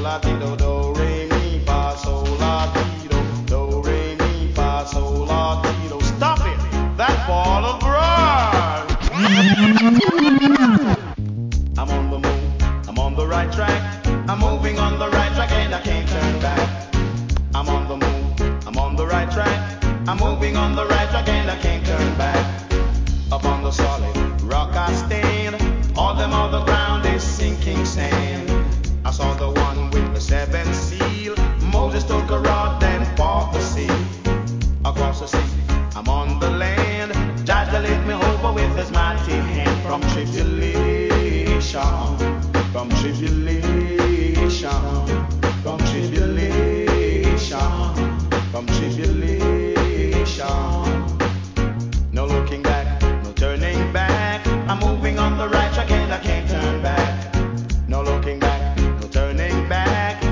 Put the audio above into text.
la ti do do re mi fa sol la ti do re mi fa sol la ti do. Stop it! That ball of rhyme. I'm on the move, I'm on the right track. I'm moving on the right track and I can't turn back. I'm on the move, I'm on the right track. I'm moving on the right track and I can't turn back. Up on the solid rock I stand. All them other ground is sinking sand. I saw the one with the seventh seal. Moses took a rod and fought the sea. Across the sea, I'm on the land. Jah lift me over with his mighty hand from tribulation.